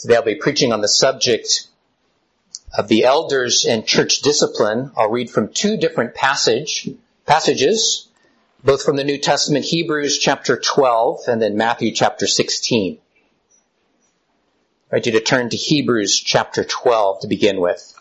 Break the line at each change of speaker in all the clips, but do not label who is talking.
Today I'll be preaching on the subject of the elders and church discipline. I'll read from two different passages, both from the New Testament, Hebrews chapter 12 and then Matthew chapter 16. I invite you to turn to Hebrews chapter 12 to begin with.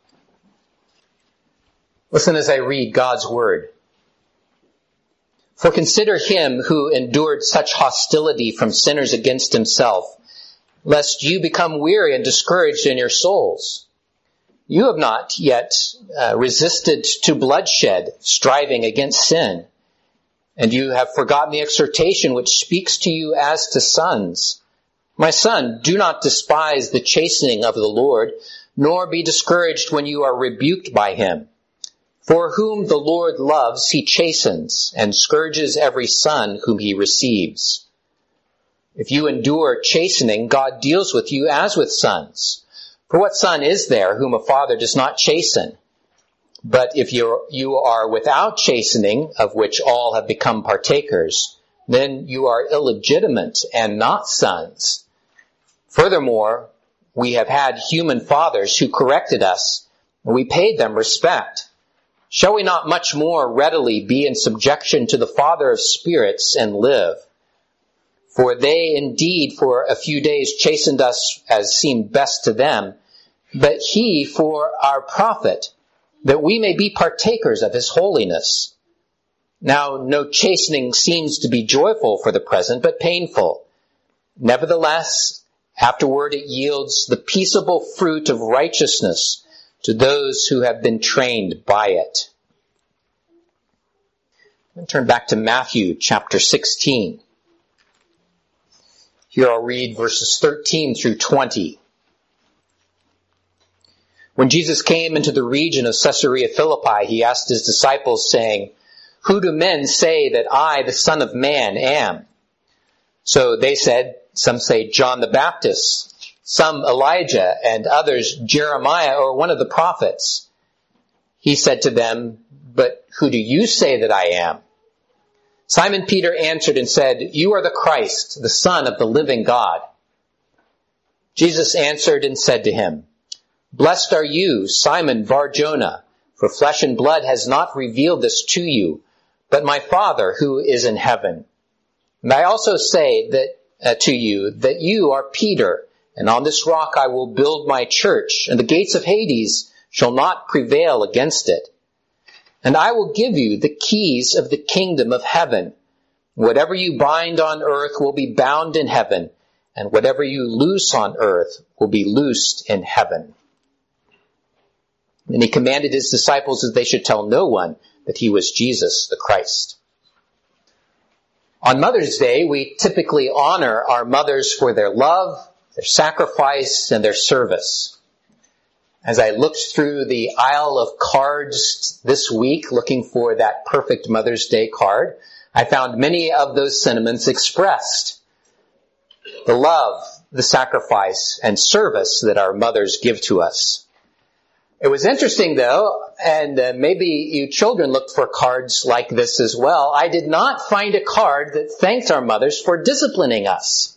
Listen as I read God's word. For consider him who endured such hostility from sinners against himself, lest you become weary and discouraged in your souls. You have not yet resisted to bloodshed, striving against sin. And you have forgotten the exhortation which speaks to you as to sons. My son, do not despise the chastening of the Lord, nor be discouraged when you are rebuked by him. For whom the Lord loves, he chastens, and scourges every son whom he receives. If you endure chastening, God deals with you as with sons. For what son is there whom a father does not chasten? But if you are without chastening, of which all have become partakers, then you are illegitimate and not sons. Furthermore, we have had human fathers who corrected us, and we paid them respect. Shall we not much more readily be in subjection to the Father of spirits and live? For they indeed for a few days chastened us as seemed best to them, but he for our profit, that we may be partakers of his holiness. Now no chastening seems to be joyful for the present, but painful. Nevertheless, afterward it yields the peaceable fruit of righteousness to those who have been trained by it. I'm going to turn back to Matthew chapter 16. Here I'll read verses 13 through 20. When Jesus came into the region of Caesarea Philippi, he asked his disciples, saying, "Who do men say that I, the Son of Man, am?" So they said, some say John the Baptist, some Elijah, and others Jeremiah or one of the prophets. He said to them, "But who do you say that I am?" Simon Peter answered and said, "You are the Christ, the Son of the living God." Jesus answered and said to him, "Blessed are you, Simon Bar-Jonah, for flesh and blood has not revealed this to you, but my Father who is in heaven. And I also say that to you that you are Peter, and on this rock I will build my church, and the gates of Hades shall not prevail against it. And I will give you the keys of the kingdom of heaven. Whatever you bind on earth will be bound in heaven, and whatever you loose on earth will be loosed in heaven." And he commanded his disciples that they should tell no one that he was Jesus the Christ. On Mother's Day, we typically honor our mothers for their love, their sacrifice, and their service. As I looked through the aisle of cards this week, looking for that perfect Mother's Day card, I found many of those sentiments expressed. The love, the sacrifice, and service that our mothers give to us. It was interesting, though, and maybe you children looked for cards like this as well. I did not find a card that thanked our mothers for disciplining us.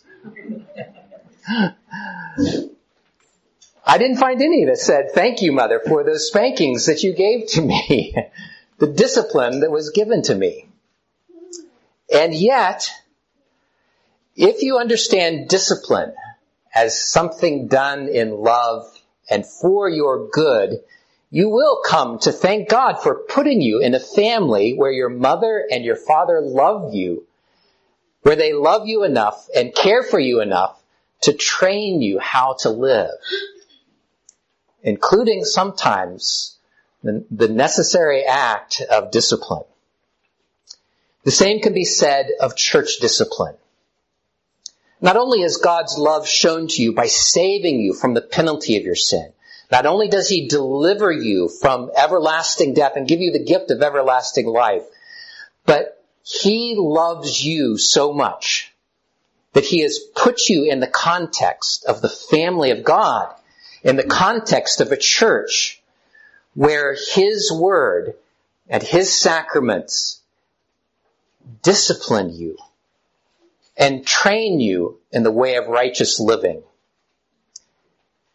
I didn't find any that said, "Thank you, Mother, for those spankings that you gave to me," the discipline that was given to me. And yet, if you understand discipline as something done in love and for your good, you will come to thank God for putting you in a family where your mother and your father love you, where they love you enough and care for you enough to train you how to live, including sometimes the necessary act of discipline. The same can be said of church discipline. Not only is God's love shown to you by saving you from the penalty of your sin, not only does he deliver you from everlasting death and give you the gift of everlasting life, but he loves you so much that he has put you in the context of the family of God, in the context of a church where his word and his sacraments discipline you and train you in the way of righteous living.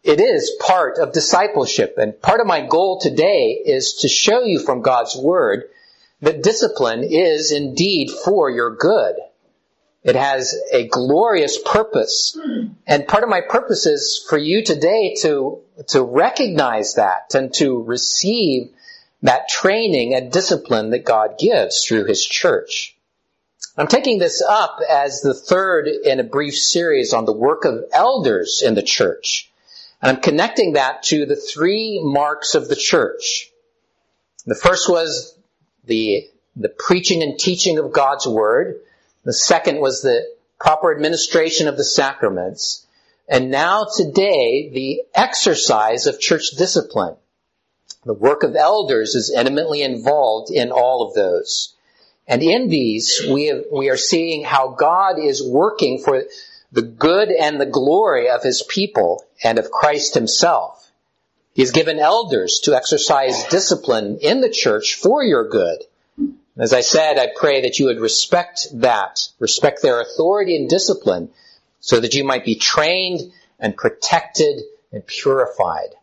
It is part of discipleship. And part of my goal today is to show you from God's Word that discipline is indeed for your good. It has a glorious purpose. And part of my purpose is for you today to recognize that and to receive that training and discipline that God gives through His church. I'm taking this up as the third in a brief series on the work of elders in the church. And I'm connecting that to the 3 marks of the church. The first was the preaching and teaching of God's Word. The second was the proper administration of the sacraments. And now today, the exercise of church discipline. The work of elders is intimately involved in all of those. And in these, we are seeing how God is working for the good and the glory of His people and of Christ Himself. He has given elders to exercise discipline in the church for your good. As I said, I pray that you would respect their authority and discipline, so that you might be trained and protected and purified.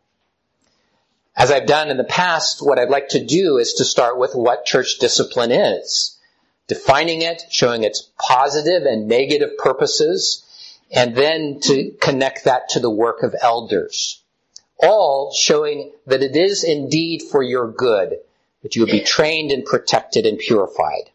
As I've done in the past, what I'd like to do is to start with what church discipline is, defining it, showing its positive and negative purposes, and then to connect that to the work of elders, all showing that it is indeed for your good, that you would be trained and protected and purified.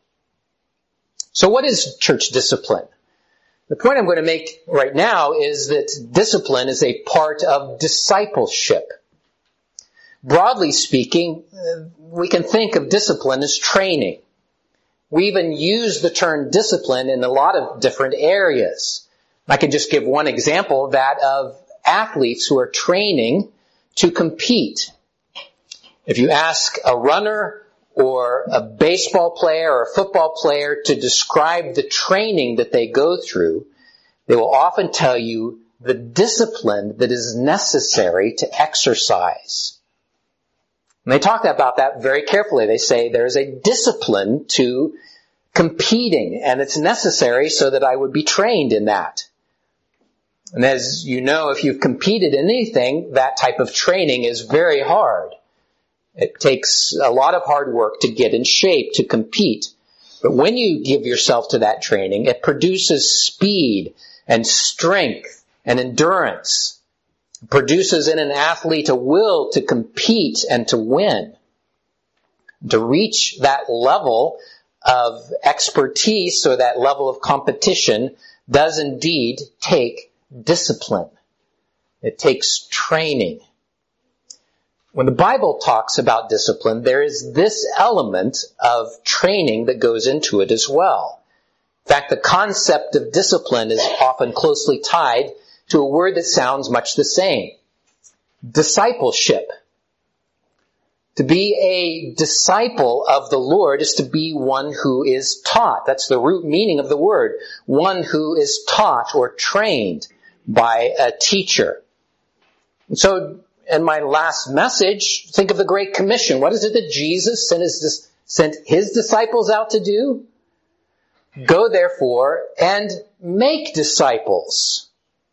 So what is church discipline? The point I'm going to make right now is that discipline is a part of discipleship. Broadly speaking, we can think of discipline as training. We even use the term discipline in a lot of different areas. I can just give one example, that of athletes who are training to compete. If you ask a runner or a baseball player or a football player to describe the training that they go through, they will often tell you the discipline that is necessary to exercise. And they talk about that very carefully. They say there's a discipline to competing, and it's necessary so that I would be trained in that. And as you know, if you've competed in anything, that type of training is very hard. It takes a lot of hard work to get in shape, to compete. But when you give yourself to that training, it produces speed and strength and endurance. It produces in an athlete a will to compete and to win. To reach that level of expertise or that level of competition does indeed take discipline. It takes training. When the Bible talks about discipline, there is this element of training that goes into it as well. In fact, the concept of discipline is often closely tied to a word that sounds much the same. Discipleship. To be a disciple of the Lord is to be one who is taught. That's the root meaning of the word. One who is taught or trained by a teacher. And so, in my last message, think of the Great Commission. What is it that Jesus sent His disciples out to do? Go therefore and make disciples,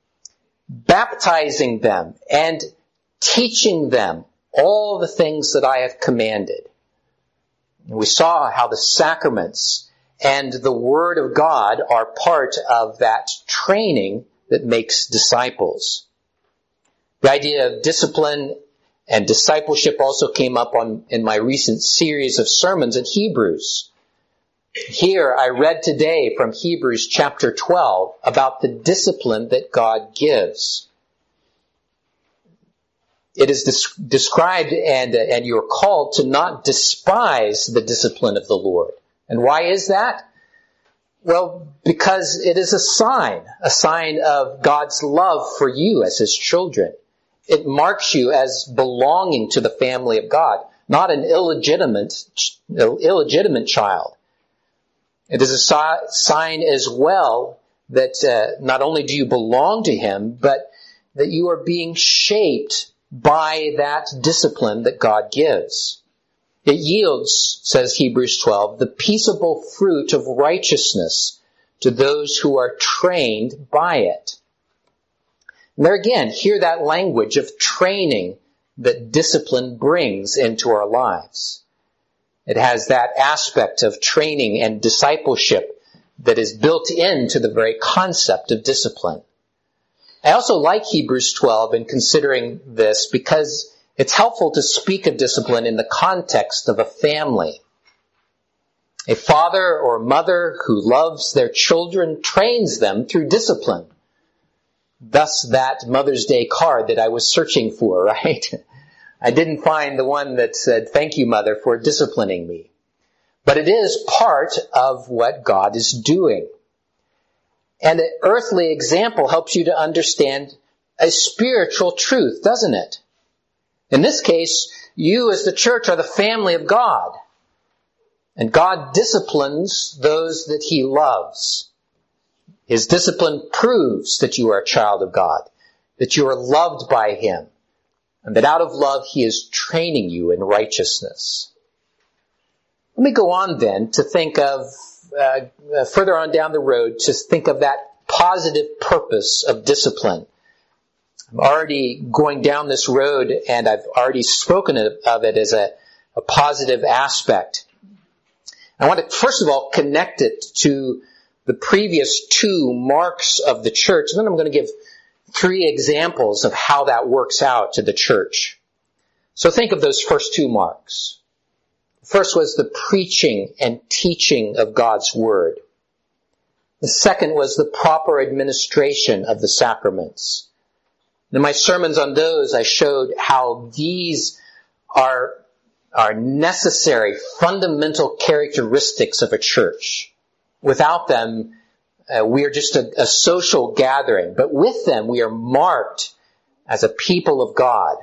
baptizing them and teaching them all the things that I have commanded. And we saw how the sacraments and the Word of God are part of that training that makes disciples. The idea of discipline and discipleship also came up in my recent series of sermons in Hebrews. Here I read today from Hebrews chapter 12 about the discipline that God gives. It is described and you're called to not despise the discipline of the Lord. And why is that? Well, because it is a sign of God's love for you as His children. It marks you as belonging to the family of God, not an illegitimate child. It is a sign as well that not only do you belong to Him, but that you are being shaped by that discipline that God gives. It yields, says Hebrews 12, the peaceable fruit of righteousness to those who are trained by it. And there again, hear that language of training that discipline brings into our lives. It has that aspect of training and discipleship that is built into the very concept of discipline. I also like Hebrews 12 in considering this because it's helpful to speak of discipline in the context of a family. A father or mother who loves their children trains them through discipline. Thus that Mother's Day card that I was searching for, right? I didn't find the one that said, "Thank you, Mother, for disciplining me." But it is part of what God is doing. And an earthly example helps you to understand a spiritual truth, doesn't it? In this case, you as the church are the family of God. And God disciplines those that He loves. His discipline proves that you are a child of God, that you are loved by Him, and that out of love He is training you in righteousness. Let me go on then to think of, further on down the road, to think of that positive purpose of discipline. I'm already going down this road, and I've already spoken of it as a positive aspect. I want to, first of all, connect it to the previous two marks of the church, and then I'm going to give 3 examples of how that works out to the church. So think of those first 2 marks. First was the preaching and teaching of God's Word. The second was the proper administration of the sacraments. In my sermons on those, I showed how these are necessary, fundamental characteristics of a church. Without them, we are just a social gathering. But with them, we are marked as a people of God.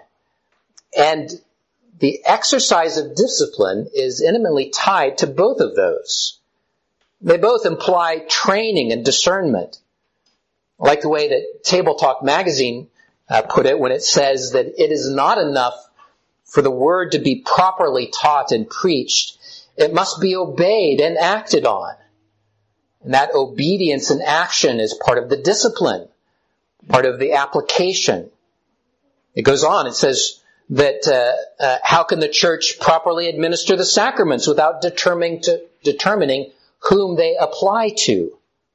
And the exercise of discipline is intimately tied to both of those. They both imply training and discernment. I like the way that Table Talk magazine put it when it says that it is not enough for the word to be properly taught and preached. It must be obeyed and acted on. And that obedience and action is part of the discipline, part of the application. It goes on, it says that how can the church properly administer the sacraments without determining whom they apply to?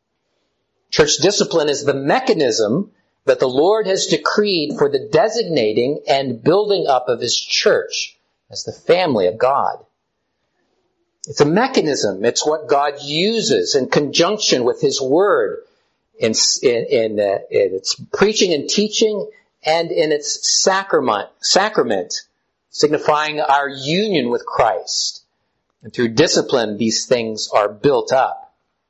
Church discipline is the mechanism that the Lord has decreed for the designating and building up of His church as the family of God. It's a mechanism. It's what God uses in conjunction with His Word in its preaching and teaching and in its sacrament, signifying our union with Christ. And through discipline, these things are built up.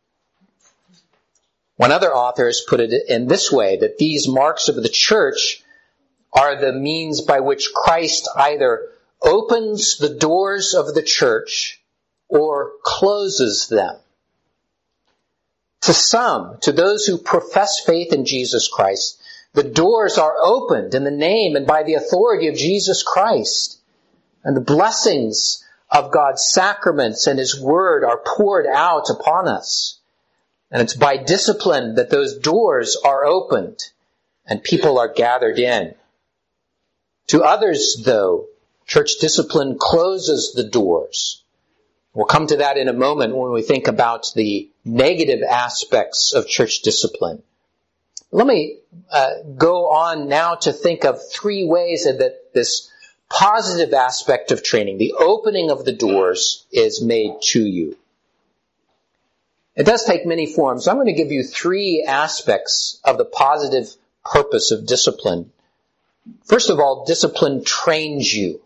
One other author has put it in this way, that these marks of the church are the means by which Christ either opens the doors of the church or closes them. To some, to those who profess faith in Jesus Christ, the doors are opened in the name and by the authority of Jesus Christ. And the blessings of God's sacraments and His Word are poured out upon us. And it's by discipline that those doors are opened and people are gathered in. To others, though, church discipline closes the doors. We'll come to that in a moment when we think about the negative aspects of church discipline. Let me go on now to think of 3 ways that this positive aspect of training, the opening of the doors, is made to you. It does take many forms. I'm going to give you 3 aspects of the positive purpose of discipline. First of all, discipline trains you.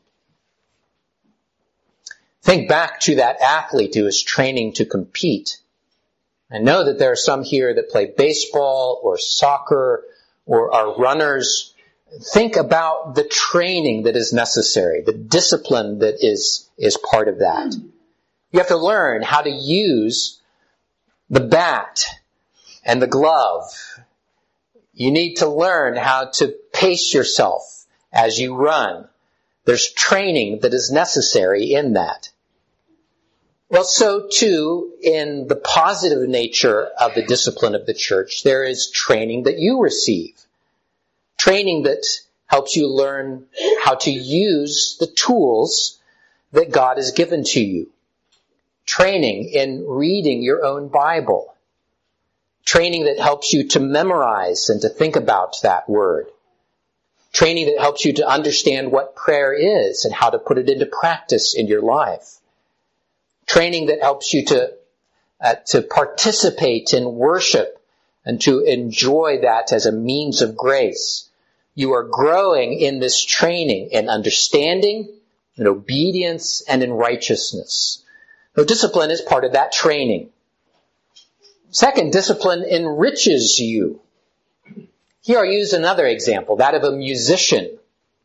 Think back to that athlete who is training to compete. I know that there are some here that play baseball or soccer or are runners. Think about the training that is necessary, the discipline that is part of that. You have to learn how to use the bat and the glove. You need to learn how to pace yourself as you run. There's training that is necessary in that. Well, so too, in the positive nature of the discipline of the church, there is training that you receive. Training that helps you learn how to use the tools that God has given to you. Training in reading your own Bible. Training that helps you to memorize and to think about that word. Training that helps you to understand what prayer is and how to put it into practice in your life. Training that helps you to participate in worship and to enjoy that as a means of grace. You are growing in this training in understanding, in obedience, and in righteousness. So discipline is part of that training. Second, discipline enriches you. Here I'll use another example, that of a musician.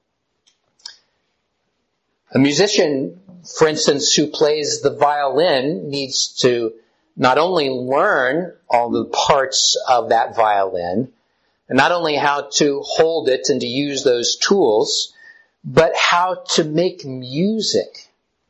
A musician, for instance, who plays the violin needs to not only learn all the parts of that violin, and not only how to hold it and to use those tools, but how to make music.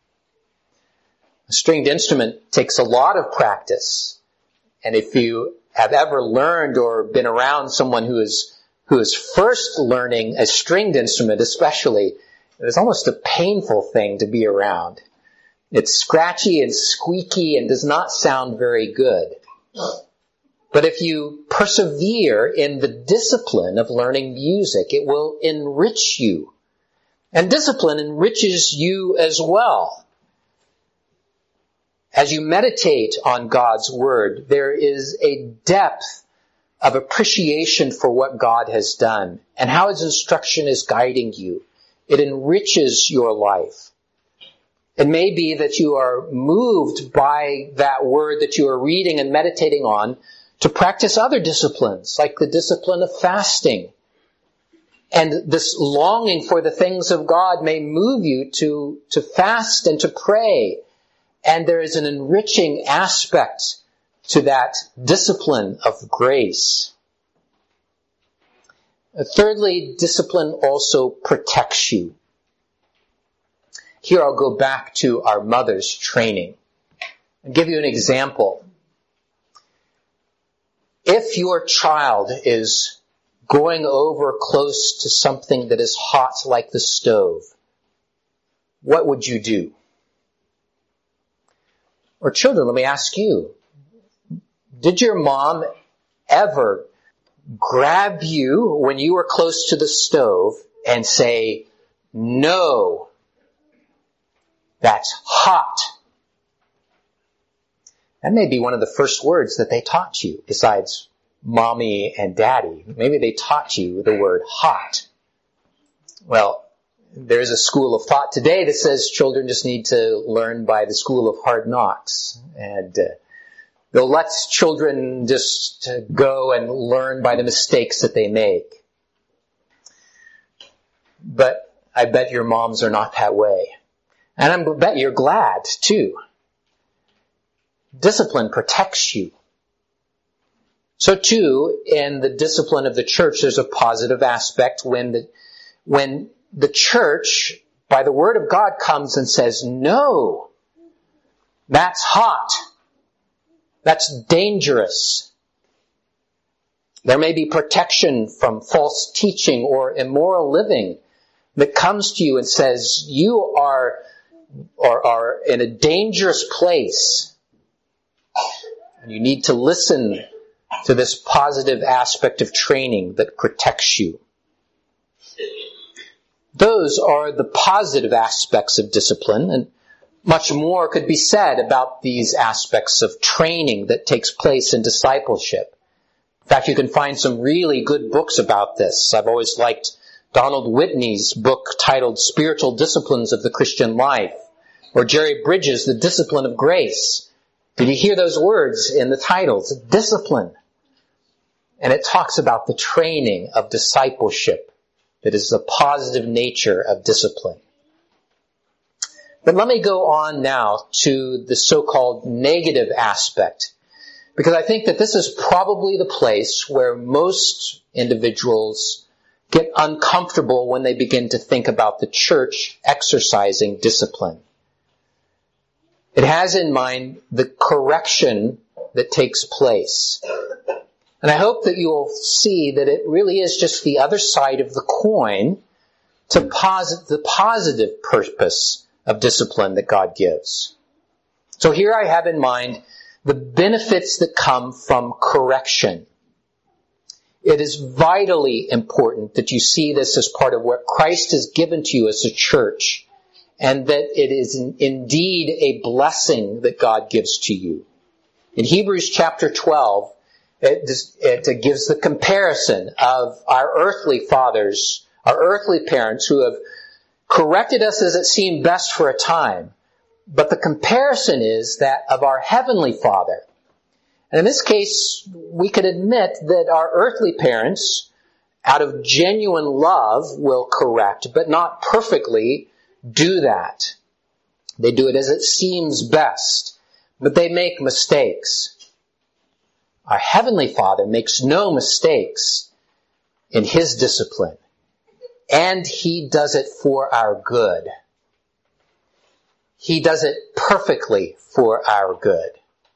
A stringed instrument takes a lot of practice. And if you have ever learned or been around someone who is first learning a stringed instrument especially, it's almost a painful thing to be around. It's scratchy and squeaky and does not sound very good. But if you persevere in the discipline of learning music, it will enrich you. And discipline enriches you as well. As you meditate on God's Word, there is a depth of appreciation for what God has done and how His instruction is guiding you. It enriches your life. It may be that you are moved by that Word that you are reading and meditating on to practice other disciplines, like the discipline of fasting. And this longing for the things of God may move you to fast and to pray. And there is an enriching aspect to that discipline of grace. Thirdly, discipline also protects you. Here I'll go back to our mother's training and give you an example. If your child is going over close to something that is hot like the stove, what would you do? Or children, let me ask you, did your mom ever grab you when you were close to the stove and say, "No, that's hot"? That may be one of the first words that they taught you, besides mommy and daddy. Maybe they taught you the word hot. Well, there's a school of thought today that says children just need to learn by the school of hard knocks. And they'll let children just go and learn by the mistakes that they make. But I bet your moms are not that way. And I bet you're glad, too. Discipline protects you. So, too, in the discipline of the church, there's a positive aspect when the church, by the word of God, comes and says, "No, that's hot. That's dangerous." There may be protection from false teaching or immoral living that comes to you and says, you are in a dangerous place. And you need to listen to this positive aspect of training that protects you. Those are the positive aspects of discipline, and much more could be said about these aspects of training that takes place in discipleship. In fact, you can find some really good books about this. I've always liked Donald Whitney's book titled Spiritual Disciplines of the Christian Life, or Jerry Bridges' The Discipline of Grace. Did you hear those words in the titles? Discipline. And it talks about the training of discipleship that is the positive nature of discipline. But let me go on now to the so-called negative aspect, because I think that this is probably the place where most individuals get uncomfortable when they begin to think about the church exercising discipline. It has in mind the correction that takes place. And I hope that you will see that it really is just the other side of the coin to the positive purpose of discipline that God gives. So here I have in mind the benefits that come from correction. It is vitally important that you see this as part of what Christ has given to you as a church, and that it is indeed a blessing that God gives to you. In Hebrews chapter 12, it gives the comparison of our earthly fathers, our earthly parents who have corrected us as it seemed best for a time. But the comparison is that of our heavenly Father. And in this case, we could admit that our earthly parents, out of genuine love, will correct, but not perfectly do that. They do it as it seems best, but they make mistakes. Our Heavenly Father makes no mistakes in His discipline, and He does it for our good. He does it perfectly for our good.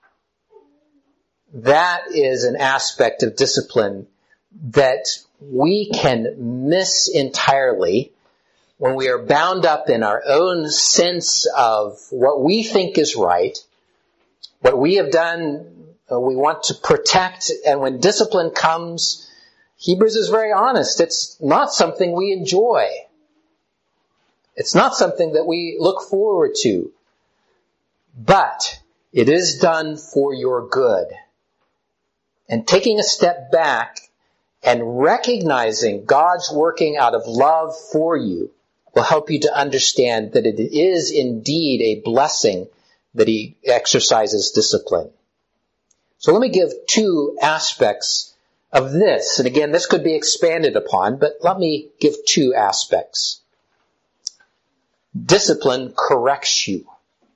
That is an aspect of discipline that we can miss entirely when we are bound up in our own sense of what we think is right, what we have done, we want to protect, and when discipline comes, Hebrews is very honest. It's not something we enjoy. It's not something that we look forward to. But it is done for your good. And taking a step back and recognizing God's working out of love for you will help you to understand that it is indeed a blessing that He exercises discipline. So let me give two aspects of this. And again, this could be expanded upon, but let me give two aspects. Discipline corrects you.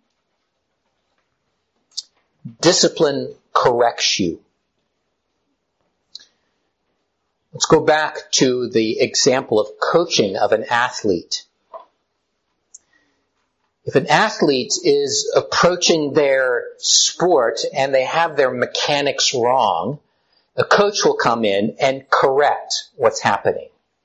Discipline corrects you. Let's go back to the example of coaching of an athlete. If an athlete is approaching their sport and they have their mechanics wrong, a coach will come in and correct what's happening.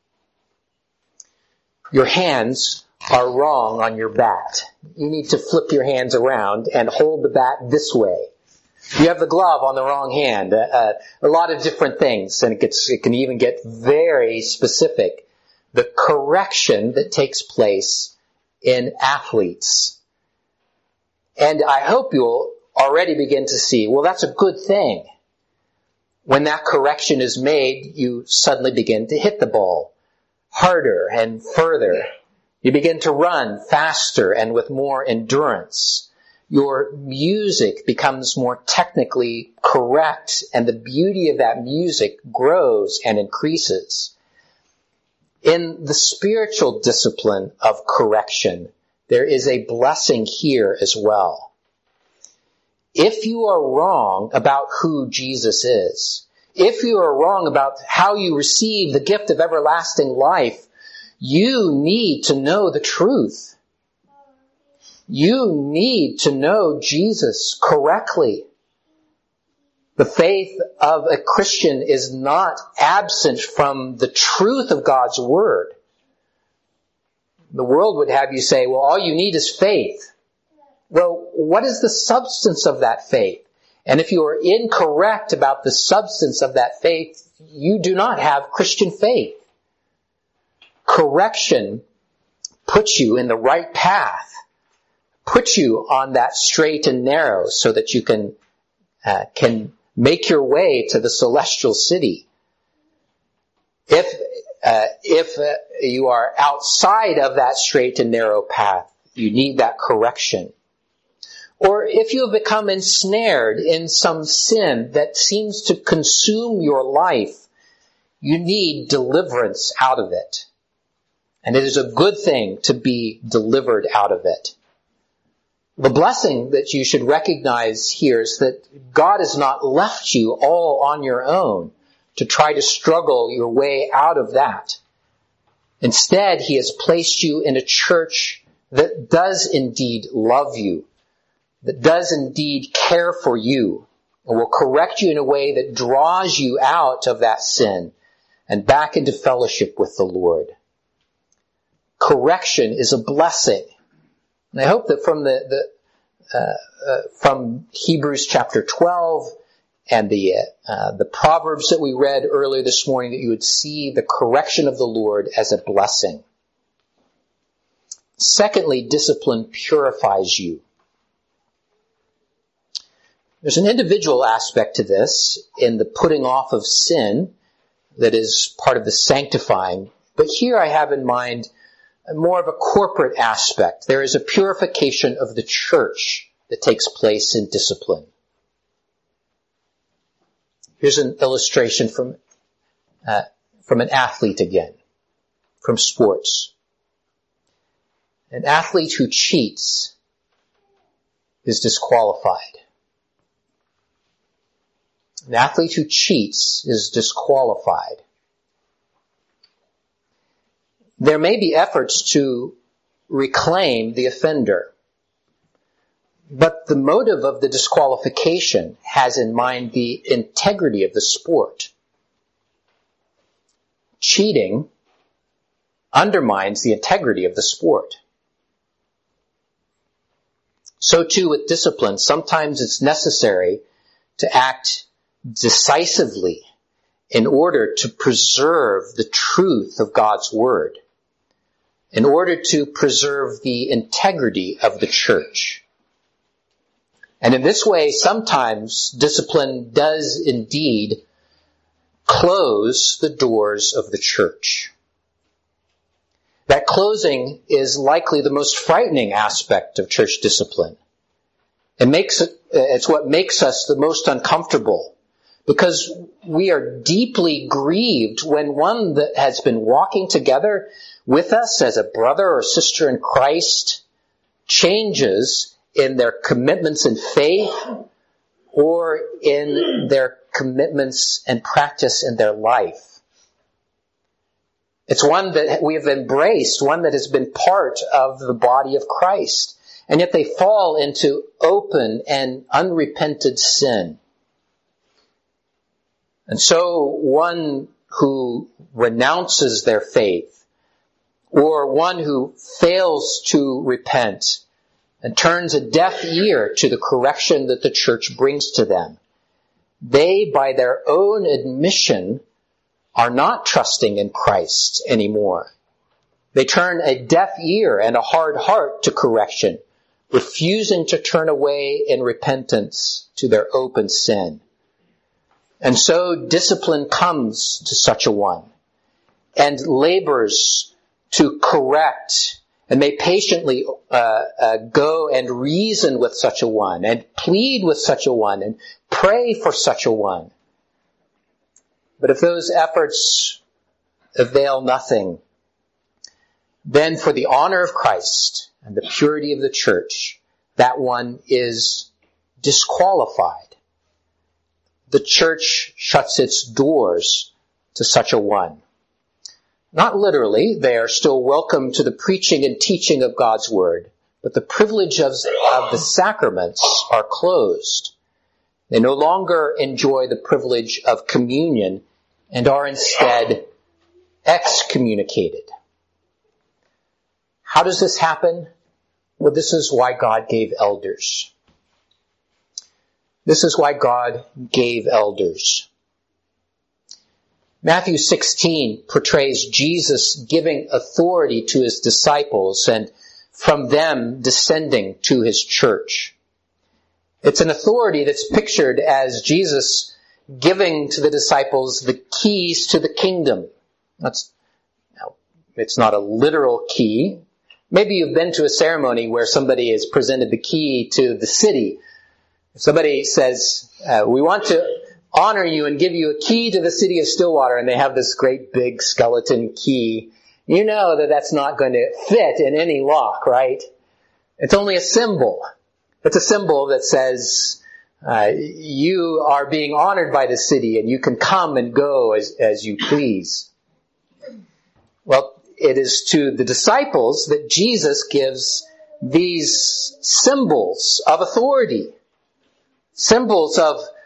Your hands are wrong on your bat. You need to flip your hands around and hold the bat this way. You have the glove on the wrong hand. A lot of different things, and it can even get very specific. The correction that takes place in athletes. And I hope you'll already begin to see, well, that's a good thing. When that correction is made, you suddenly begin to hit the ball harder and further. You begin to run faster and with more endurance. Your music becomes more technically correct, and the beauty of that music grows and increases. In the spiritual discipline of correction, there is a blessing here as well. If you are wrong about who Jesus is, if you are wrong about how you receive the gift of everlasting life, you need to know the truth. You need to know Jesus correctly. The faith of a Christian is not absent from the truth of God's Word. The world would have you say, well, all you need is faith. Well, what is the substance of that faith? And if you are incorrect about the substance of that faith, you do not have Christian faith. Correction puts you in the right path, puts you on that straight and narrow so that you can make your way to the celestial city. If you are outside of that straight and narrow path, you need that correction. Or if you have become ensnared in some sin that seems to consume your life, you need deliverance out of it. And it is a good thing to be delivered out of it. The blessing that you should recognize here is that God has not left you all on your own to try to struggle your way out of that. Instead, He has placed you in a church that does indeed love you, that does indeed care for you and will correct you in a way that draws you out of that sin and back into fellowship with the Lord. Correction is a blessing. And I hope that from Hebrews chapter 12 and the Proverbs that we read earlier this morning, that you would see the correction of the Lord as a blessing. Secondly, discipline purifies you. There's an individual aspect to this in the putting off of sin that is part of the sanctifying. But here I have in mind more of a corporate aspect. There is a purification of the church that takes place in discipline. Here's an illustration from an athlete again, from sports. An athlete who cheats is disqualified. An athlete who cheats is disqualified. There may be efforts to reclaim the offender, but the motive of the disqualification has in mind the integrity of the sport. Cheating undermines the integrity of the sport. So too with discipline. Sometimes it's necessary to act decisively in order to preserve the truth of God's word, in order to preserve the integrity of the church. And in this way, sometimes discipline does indeed close the doors of the church. That closing is likely the most frightening aspect of church discipline. It's what makes us the most uncomfortable, because we are deeply grieved when one that has been walking together with us as a brother or sister in Christ changes in their commitments in faith or in their commitments and practice in their life. It's one that we have embraced, one that has been part of the body of Christ. And yet they fall into open and unrepented sin. And so one who renounces their faith, or one who fails to repent and turns a deaf ear to the correction that the church brings to them, they, by their own admission, are not trusting in Christ anymore. They turn a deaf ear and a hard heart to correction, refusing to turn away in repentance to their open sin. And so discipline comes to such a one and labors to correct, and may patiently go and reason with such a one and plead with such a one and pray for such a one. But if those efforts avail nothing, then for the honor of Christ and the purity of the church, that one is disqualified. The church shuts its doors to such a one. Not literally, they are still welcome to the preaching and teaching of God's word, but the privilege of the sacraments are closed. They no longer enjoy the privilege of communion and are instead excommunicated. How does this happen? Well, this is why God gave elders. This is why God gave elders. Matthew 16 portrays Jesus giving authority to his disciples and from them descending to his church. It's an authority that's pictured as Jesus giving to the disciples the keys to the kingdom. It's not a literal key. Maybe you've been to a ceremony where somebody has presented the key to the city. If somebody says, we want to honor you and give you a key to the city of Stillwater, and they have this great big skeleton key, you know that that's not going to fit in any lock, right? It's only a symbol. It's a symbol that says, you are being honored by the city and you can come and go as you please. Well, it is to the disciples that Jesus gives these symbols of authority, symbols of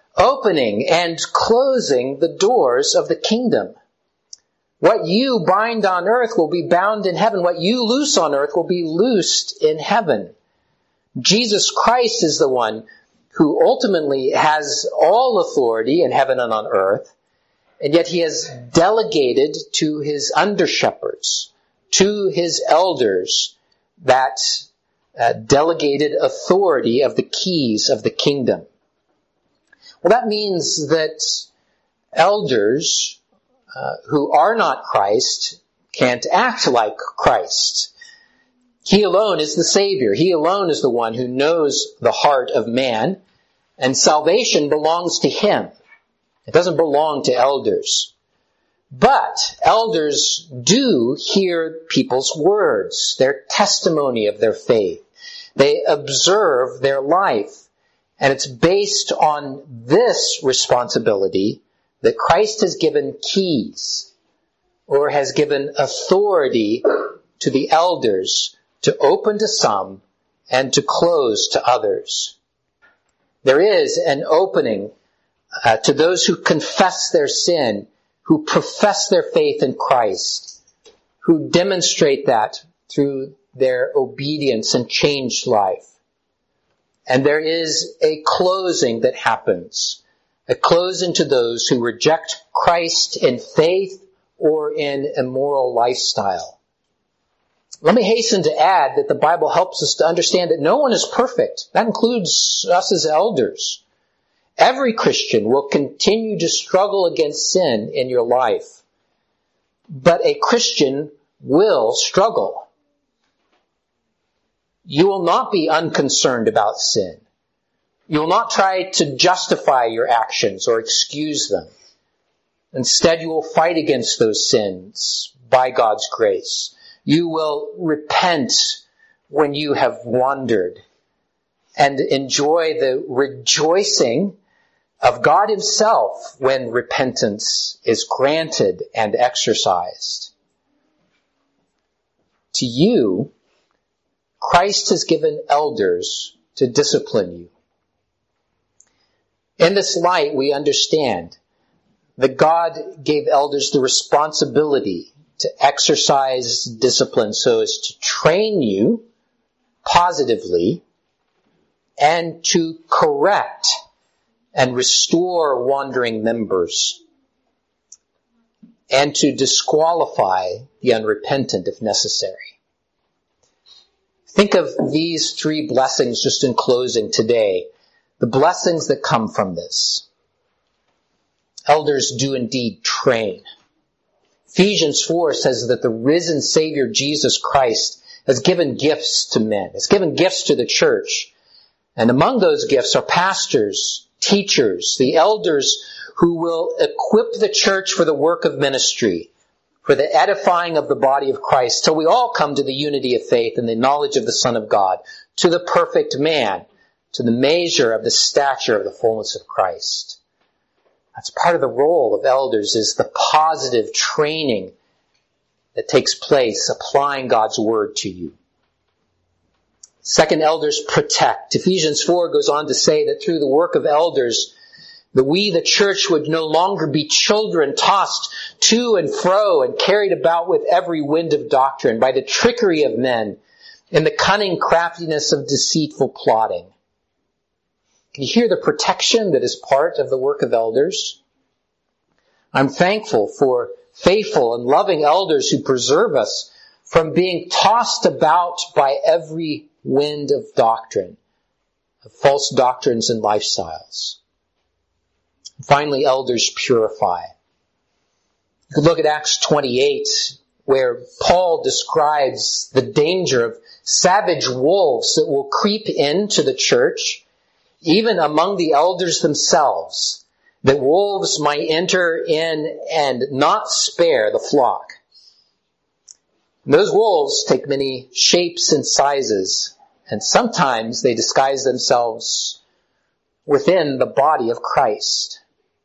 opening and closing the doors of the kingdom. What you bind on earth will be bound in heaven. What you loose on earth will be loosed in heaven. Jesus Christ is the one who ultimately has all authority in heaven and on earth, and yet he has delegated to his under-shepherds, to his elders, that delegated authority of the keys of the kingdom. Well, that means that elders who are not Christ can't act like Christ. He alone is the Savior. He alone is the one who knows the heart of man, and salvation belongs to him. It doesn't belong to elders. But elders do hear people's words, their testimony of their faith. They observe their life. And it's based on this responsibility that Christ has given keys, or has given authority to the elders to open to some and to close to others. There is an opening to those who confess their sin, who profess their faith in Christ, who demonstrate that through their obedience and changed life. And there is a closing that happens, a closing to those who reject Christ in faith or in a moral lifestyle. Let me hasten to add that the Bible helps us to understand that no one is perfect. That includes us as elders. Every Christian will continue to struggle against sin in your life. But a Christian will struggle. You will not be unconcerned about sin. You will not try to justify your actions or excuse them. Instead, you will fight against those sins by God's grace. You will repent when you have wandered and enjoy the rejoicing of God himself when repentance is granted and exercised. To you, Christ has given elders to discipline you. In this light, we understand that God gave elders the responsibility to exercise discipline so as to train you positively and to correct and restore wandering members and to disqualify the unrepentant if necessary. Think of these three blessings just in closing today. The blessings that come from this. Elders do indeed train. Ephesians 4 says that the risen Savior Jesus Christ has given gifts to men. Has given gifts to the church. And among those gifts are pastors, teachers, the elders who will equip the church for the work of ministry, for the edifying of the body of Christ, till we all come to the unity of faith and the knowledge of the Son of God, to the perfect man, to the measure of the stature of the fullness of Christ. That's part of the role of elders, is the positive training that takes place applying God's word to you. Second, elders protect. Ephesians 4 goes on to say that through the work of elders, that we, the church, would no longer be children tossed to and fro and carried about with every wind of doctrine by the trickery of men and the cunning craftiness of deceitful plotting. Can you hear the protection that is part of the work of elders? I'm thankful for faithful and loving elders who preserve us from being tossed about by every wind of doctrine, of false doctrines and lifestyles. Finally, elders purify. You could look at Acts 28, where Paul describes the danger of savage wolves that will creep into the church, even among the elders themselves, that wolves might enter in and not spare the flock. And those wolves take many shapes and sizes, and sometimes they disguise themselves within the body of Christ.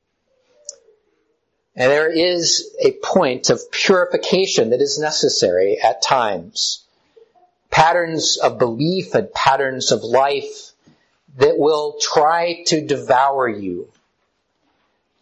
And there is a point of purification that is necessary at times. Patterns of belief and patterns of life that will try to devour you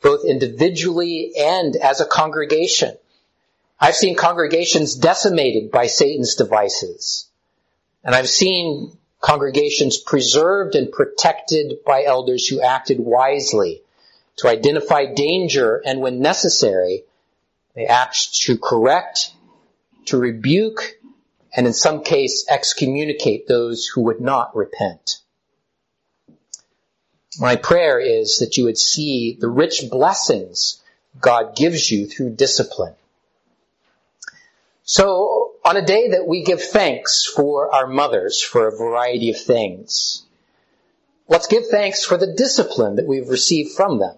both individually and as a congregation. I've seen congregations decimated by Satan's devices. And I've seen congregations preserved and protected by elders who acted wisely to identify danger, and when necessary, they act to correct, to rebuke, and in some case excommunicate those who would not repent. My prayer is that you would see the rich blessings God gives you through discipline. So, on a day that we give thanks for our mothers for a variety of things, let's give thanks for the discipline that we've received from them.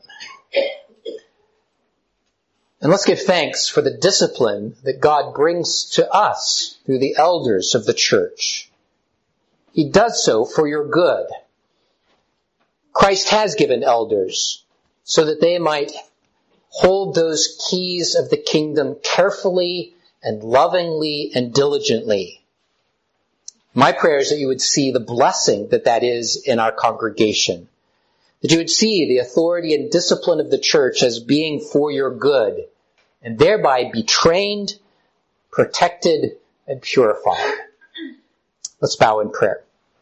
And let's give thanks for the discipline that God brings to us through the elders of the church. He does so for your good. Christ has given elders so that they might hold those keys of the kingdom carefully and lovingly and diligently. My prayer is that you would see the blessing that is in our congregation. That you would see the authority and discipline of the church as being for your good, and thereby be trained, protected, and purified. Let's bow in prayer.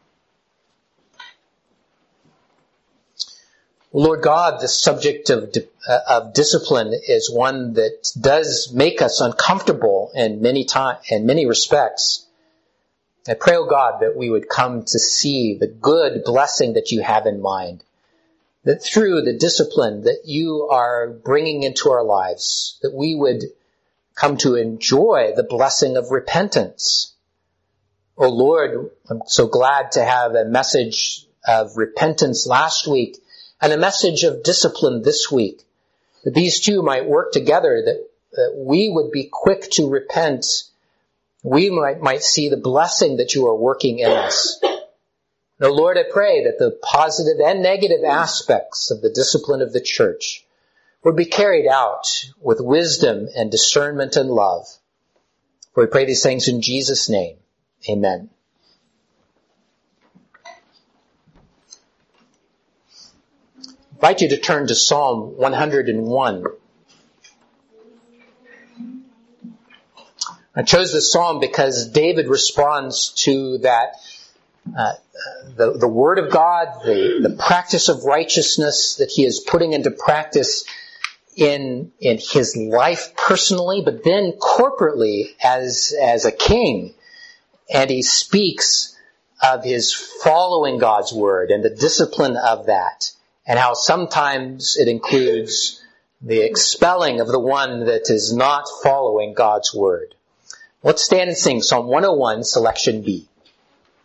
Lord God, the subject of discipline is one that does make us uncomfortable in many respects. I pray, O God, that we would come to see the good blessing that you have in mind. That through the discipline that you are bringing into our lives, that we would come to enjoy the blessing of repentance. O Lord, I'm so glad to have a message of repentance last week and a message of discipline this week. That these two might work together, that we would be quick to repent. We might see the blessing that you are working in us. Now, Lord, I pray that the positive and negative aspects of the discipline of the church would be carried out with wisdom and discernment and love. For we pray these things in Jesus' name. Amen. I invite you to turn to Psalm 101. I chose this psalm because David responds to that the word of God, the practice of righteousness that he is putting into practice in his life personally, but then corporately as a king. And he speaks of his following God's word and the discipline of that, and how sometimes it includes the expelling of the one that is not following God's word. Let's stand and sing Psalm 101, selection B.